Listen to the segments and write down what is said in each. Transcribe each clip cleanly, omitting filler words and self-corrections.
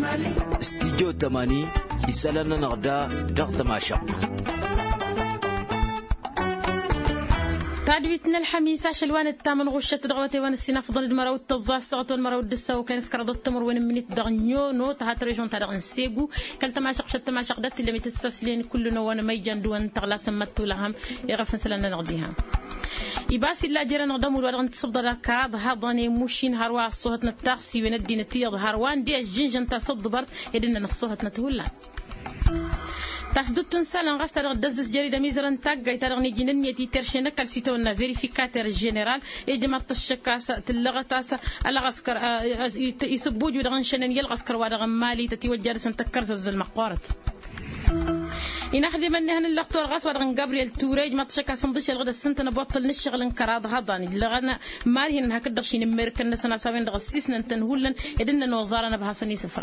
استديو 80 يسالنا نغدا ضغط ماشا تادويتنا الحميس عشلوان التامن غشة دغوتي وان السينا فضل المرا والتزا سقط والمرا والدسا وكان سكر التمر وين منيت دغنيو نو تهات ريجون تاع نسيغو كلت ما شقشت ما شقدت اللي متسسلين كلنا وانا ما يجندو ان تغلا سمتو لهم يغفن سلنا نغديها يباسي لا جيرا نقدم ولا نتصدر كاد هضاني موشين هروا الصوت نتاخسي وندي نتيض هروان دي جنجن تصدبر يدنا الصوت نتولى تاسدو تنسال غاس تاع دزز جريده ميزران تاغ تاع نيجي نيتي ترشنا كالسيتونا فيريفيكاتور جينيرال يجمع الشكاس تلغتاس على غسكر يسبوج ولا غنشنن يلغسكر ولا غمالي تتوجر سنتكر زز المقارط إن خدي من هنا اللقطة غاس ولا غابرييل توريج ما تشكا صندش الغدا السنت نبطل نشغل انقراض هضاني لغنا مارهن هكذا شي نمرك الناس سابين غسيسنا نتنهولن يدنا نوزارنا بها سني سفره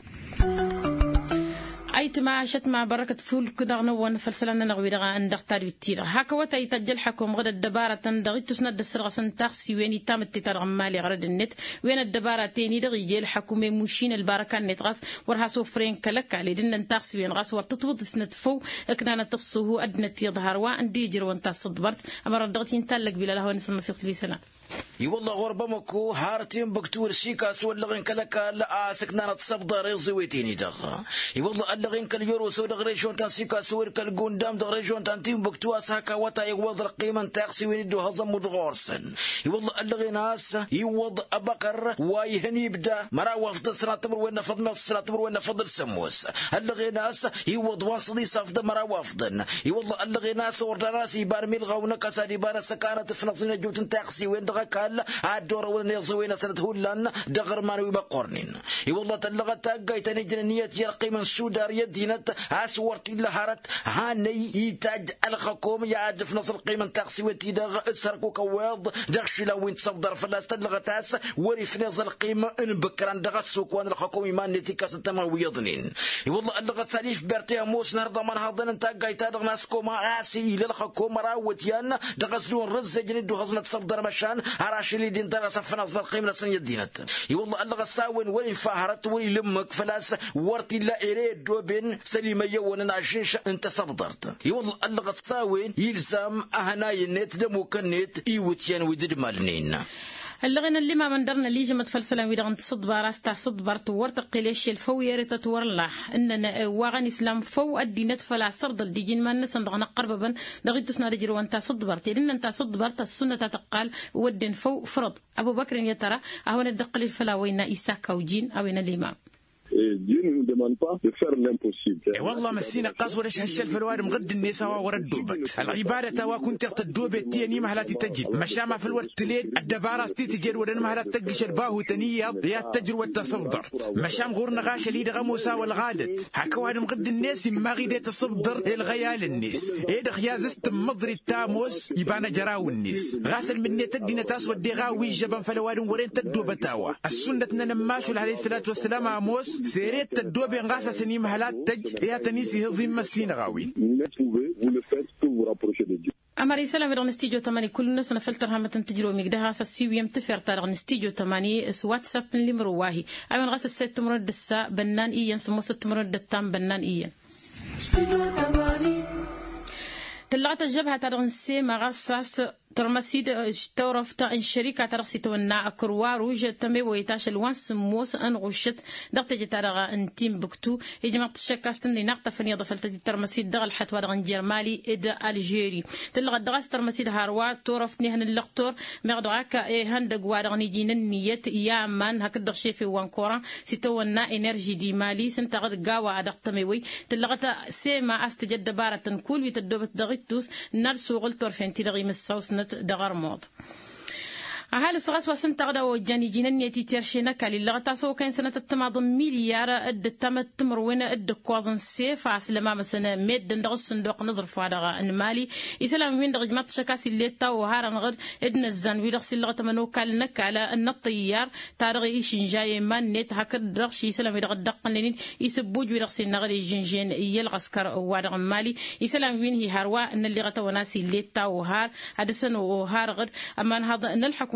أيت ما عشت مع بركة فول كده نوّن فلسلنا نغوي دغا عندك تاريخ تيرا هكذا يتجل حكم غدا الدبارة تندغي تسند السرقة سنتاخسي وين تامت تترغم مالي غرد النت وين الدبارة تاني دغي جيل حكومة مشين البركة النت غاس ورها سوفرين كلك على دنا نتاخسي وين غاس ورتطوط سند فو اكنا تصوه أدنت يظهر وعندي جر وانت صدبرت أما ردغتي نتلق بلا له نسمى في صلي سنة والله غربة مكو هارتين بكتور شيكاس ولا غين كلك لا سكنانة صبدة ريزويتيني دغا والله ألا غين كاليورو سو دغريشون تان شيكاس ور كالجوندام دغريشون تان تيم بكتواس هكا وتا يوض قيمة تاكسي ويندو هضم ودغورسن والله ألا غين ناس يوض أبكر ويهني بدا مرا وفد سنة تمر وين فضل سنة تمر وين فضل سموس ألا غين ناس يوض واصلي صفد مرا وفدن والله ألا غين ناس ورد ناس يبار ميلغاونا كسادي بار سكانة فنصنا جوتن تاكسي وين قال عالدور وين يصوينا سنة هولان دغر ما نوي بقرنين والله تلغت تاقايت نجنية يرقي من سودار يدينت عسورتي لهارت هاني يتاج الخكوم يعد في نص القيمة تاقسي وتي دغ سركو كواض دغش لو وين تصدر فلاس تلغت عس وري في نص القيمة ان بكران دغ السوق وان الحكوم ما نتي كاس تما ويضنين والله اللغت ساليف بيرتي موس نهض من هضن تاقايت دغ ناسكو ما عاسي للحكوم راوتيان دغسلون رز جندو هزنت تصدر مشان عراش اللي دين ترى سفنا صدر قيمة سن يدينت والله اللغة ساون وين فهرت وين لمك فلاس ورتي لا إريد دوبين سليمة يوانا عشيش انت صدرت والله اللغة ساون يلزم أهناي النت دمو كنت إيوتيان ودد مالنين اللغنا اللي ما مندرنا اللي جمت فلسلا ويدغن تصد باراس تاع صد برت ورتقي ليش الفو يا ريت تورلاح اننا واغن اسلام فو الدينت فلا سرد ديجين ما الناس ندغنا قربا دغيت تسنا رجل وانت صد برت لان انت صد برت السنه تتقال ودن فو فرض ابو بكر يا ترى اهون الدقل الفلا وين اساك وجين او وين الامام Dieu ne nous demande pas de faire l'impossible. والله مسينا قاص ولا هالشل في الواد مغد النساء ورا الدوبت العبادة وكنت الدوبت تيني مهلاتي تجي مشامع في الوقت تلين الدبارة تيجي ودن مهلات تجي شرباه تنية يا تجر والتصبدرت مشام غورنا غاش اللي دغ موسى والغادت هكا واحد مغد الناس ما غيدت تصبدر الغيال الناس يدخ يا زست مضري التاموس يبان جراو الناس غاسل من تدينا تاس ودي غاوي جبن في الواد ورين تدوبتاوا السنة نماش عليه الصلاة والسلام عموس سيريت تدوبي غاسا سني مهلات تج يا تنيسي هزيم مسين غاوي أمر يسلم رغم استيجو تماني كل ناس نفلتر هم تنتجرو مقدها سسيو يمتفر ترغم استيجو تماني واتساب اللي مرواهي أيوان غاس الست مرد السا بنان إيان سمو ست مرد التام بنان إيان تلغت الجبهة ترغم السيما غاساس ترمسيد تورفت ان شركه ترسي تونا كرواروج تمي ويتاش الوانس موس ان غشت دقت جتارغا ان تيم بكتو يجمع تشكاستن لي نقطه فني ضفلت ترمسيد دغ الحتوى دغ جرمالي اد الجيري تلغ دغاس ترمسيد هاروا تورفتني هن اللقطور مغدغاك هندق وادغ نيجين النيه يا من هكذا شي في وانكورا سيتونا انرجي دي مالي سنتغد غاوا ادغ تميوي تلغت سيما استجد باره كل ويتدوبت دغيتوس نرسو غلتور فنتي دغي مسوس دغر موض أهل صغاس وسنت غدا وجاني جنني تيرشينا كالي لغتا سو كان سنة التماضم مليار اد تمت تمروين اد كوازن سيف عسلما مثلا ميد دغ الصندوق نظرف هذا المالي يسلم وين دغ مات شكاسي اللي تا وهارن غد ادنا الزان ويدغسي لغتا منو كالنك على ان الطيار تارغي ايش جاي من نت هكا دغشي يسلم يدغ دقنين يسبوج ويدغسي نغري جنجين يلغسكر وادغ مالي يسلم وين هي هروا ان اللي غتا وناسي اللي تا وهار هذا سنو وهار غد اما هذا ان الحكم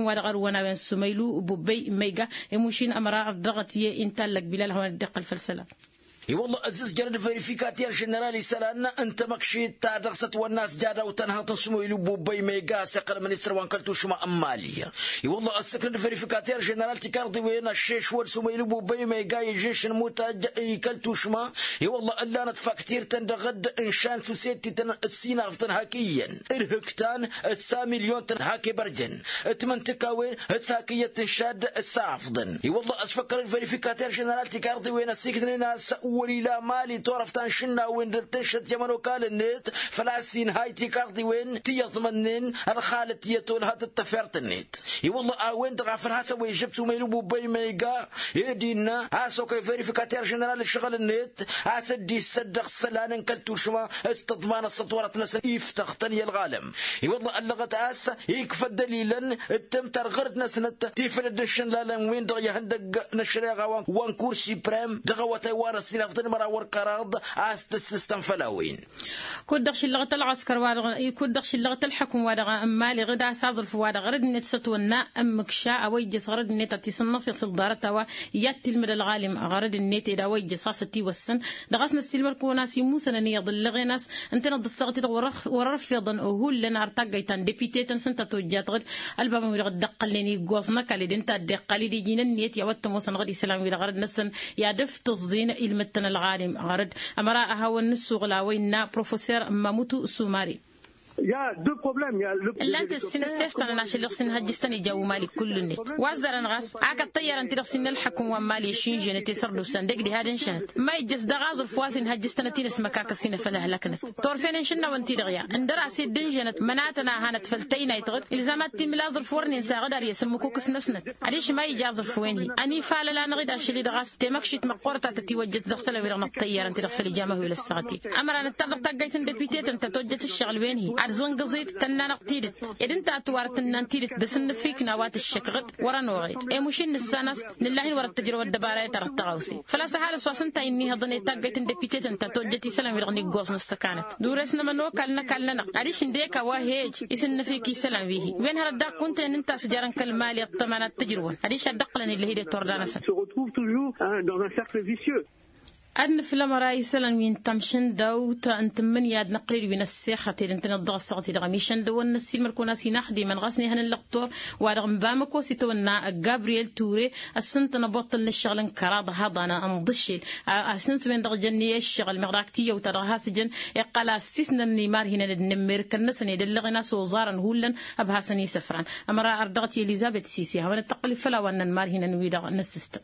الحكم ورغر ونوين سميلو بوبي ميجا يموشين أمراء الضغطية إنتالك بلال هون الدقة الفلسلة والله أزز جرد فيريفيكاتير جنرالي سلالنا أنت مكشيت تادرست والناس جادا وتنها تنسمو يلوبو بي ميغا سقل منستر وانكلتو شما أمالية والله السكرد فيريفيكاتير جنرال تكاردي وين الشيش ورسمو يلوبو بي ميغا يجيش نموتا يكلتو شما والله ألا نتفا كتير تندغد إنشان سوسيتي السينا غفتن هاكيا إرهكتان السا مليون تنهاكي برجن اتمنتكاوين هتساكية تنشاد السافضن والله أسفكر الفيريفيكاتير جنرال تكاردي وين السيكتن ناس وليلا مالي تورفتان شنا وين درتشت يمنو قال النت فلاسين هايتي كاردي وين تيضمنن الخالة تيتول هذا التفرت النت والله وين تغفر هاسا ويجبتو ميلوبو بي ميغا يدينا هاسو كي فيريفيكاتير جنرال الشغل النت هاسا دي صدق سلان انكلتو شما استضمان السطورة نسل يفتخ تني الغالم والله اللغة هاسا يكفى دليلا التم ترغرد نسنت تيفرد الشن لالن وين دغيا هندق نشريغا وان كورسي بريم دغوا تايوان السينا فتن مرا وركراض عاست السيستم فلاوين كودخش اللغة العسكر وارغ كودخش اللغة الحكم وارغ مالي غدا سازل فوارغ غرد نت ستونا أمكشا أويجس غرد نت تصنف يصل دارتها ياتي المد العالم غرد النت إذا ويجس حاستي والسن دغسنا السلمر كوناسي موسى نية ضل ناس أنت نضصقتي ورفضا أهول لنا ارتقيتان ديبيتيتن سنت توجات غد الباب ويرغد دقلني جوزنا كالي انت دقلي دي جينا النت يا وتموسن غدي سلام ويرغد نسن يا دفت الزين المتن العالم غرد أمرأها والنسوغ لاوينا بروفيسور ماموتو سوماري Il y a deux problèmes. Il y a le اللي انت السنة السيستان ناشي لغسن هجستاني جو مالي كل النت وازر نغاس عاقد طير انت لغسن الحكم ومالي شينجي نتي سردو سندق دي هادن شانت ما يجس دغاز الفواسن هجستاني تينس مكاكا سينة فلا هلكنت طورفين انشنا وانتي دغيا اندرا سيد دنجنت مناتنا هانت فلتينا يتغد الزامات تيم لازر فورن ينسا غدار يسمكوك سنسنت عريش ما يجاز الفويني اني فالا لا نغيد اشلي دغاس تيمكشيت مقورتا تتوجد دغسلا ويرغن الطير انت لغفل جامه ولا السغتي امرا نتطلق تقايتن ديبيتيت انت توجد الشغل وينهي عرزن قزيت تنا نقتيدت إذن تأتوارت ننتيدت دسن فيك نوات الشكغد ورا نوغيد مشين السانس لله ورا التجربة الدبارة ترى التغوسي فلا سهل سواسن تايني هضني تاجت دبيتت انت توجتي سلام يرغني جوزنا السكانت دورسنا منو كلنا عريش نديك واهيج يسن فيك سلام فيه وين هردا كنت انت سجارن كالمالي الطمانات التجربة عريش الدقلني اللي هي توردانا سن أدن في المراي سلام وين تمشن دو تأنت من ياد نقلي وين الساخة تنت نضغط دغميشن دو النسيل مركونا سيناخدي من غسني هن اللقطور ورغم بامكو سيتونا جابرييل توري السنت نبطل الشغل كراض هذا أنا أنضشل السنت وين دغجني الشغل مغراكتية وترغها سجن يقال السيسنا النيمار هنا النمر كنسني دلغنا سوزارا هولا أبها سني سفران أمرا أردغتي إليزابيث سيسي هون التقلي فلا وأن النمار هنا نويدا نسست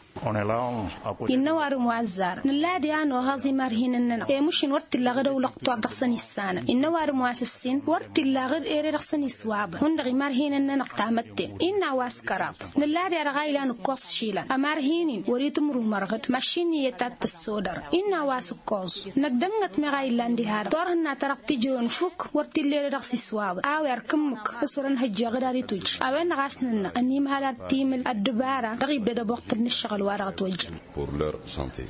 إنه موازار نلادي أنا وهذي مرهيننا مشين ورت اللغة ولقطع رخصني السنة إنه مواسسين ورت اللغة إير رخصني سواب هن مرهيننا نقطع متين إنه واسكراب نلادي رغايلا نقص شيلا أمرهينين وريت مرو مرغت ماشيني يتات الصدر إنه واسكوز نقدمت مغايلان دي هذا دورنا ترقتي جون فوك ورت اللي رخصي سواب أو يركمك أسرن هجا غداري توج أوين غاسننا أني مهلا تيم الدبارة تغيب ده بوقت النشغل pour leur santé.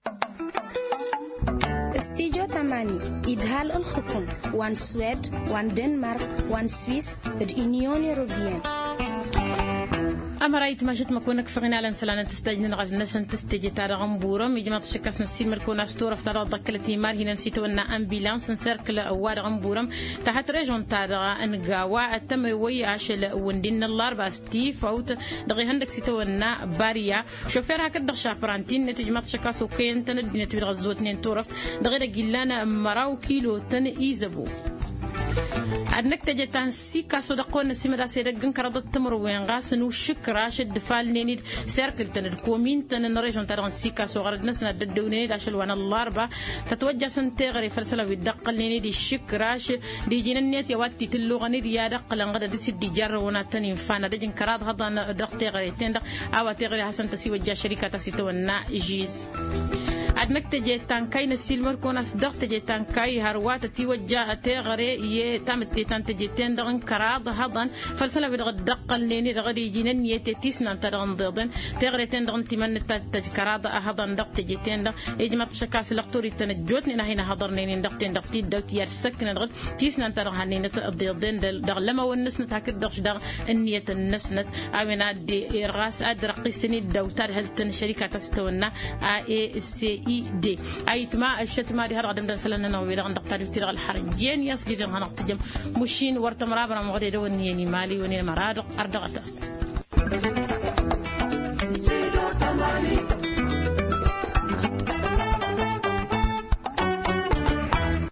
استيجو تماني إدهال الحكم وان سويد وان دنمارك وان سويس اليونيون يوروبيان أمرأيت ما شت مكونك فغنا لنسلانة تستجن غاز نسن تستجي تارغم بورم يجمع تشكس نسيل مركونا ستورة فترة ضكلتي مار هنا نسيتونا أمبيلانس نسركل أوارغم بورم تحت ريجون تارغا أنقاوا التموي عاشل وندين الأربع ستيف أوت دغي هندك سيتونا باريا شوفير هكذا شافرانتين نتجمع تشكس وكين تندي نتبيل غزو 2 طرف دغي رجلانا مراو كيلو تن إيزابو عندك تجتان سيكا صدقون نسيمة سيدقن كرضت تمروين غاسن وشكرا شد فالنينيد سيركل تن الكومين تن نريجون ترغن سيكا صغرد نسنا ددونينيد عشل وانا الاربع تتوجه سنتغري فرسلا ويدقل نينيد الشكراش دي جننيت يواتي تلوغنيد يا دقل انغدا دي سيد جر ونا تنين فانا دجن كراد هضا دق تغري تندق او تغري حسن تسي وجه شركة تسيتونا جيز عدنك تجيتان كاي نسيل مركون أصدق تجيتان كاي هروات توجه تغري يتامت تيتان تجيتين دغن كراد هضن فلسنا بدغ دقل ليني دغ يجينن يتتيسنا تدغن ضدن تغري تندغن تمن تجكراد هضن دغ تجيتين دغ يجمع تشكاس لقطوري تنجوتني نهينا هضرنين دغ تين دغ تين دغ يرسكن دغ تيسنا تدغ هنين ضدن دغ لما ونسنا تاكد دغ النية النسنت أمينا دي إرغاس أدرقي سني الدوتار هل تن شركة تستونا AECID أيتما الشتما دي هرقدم دسلنا نوبي دغ دغ تاريخ الحرجين يسجد هنا تجم مشين ورتمرابنا مغري دوني مالي وني مراد أردغتاس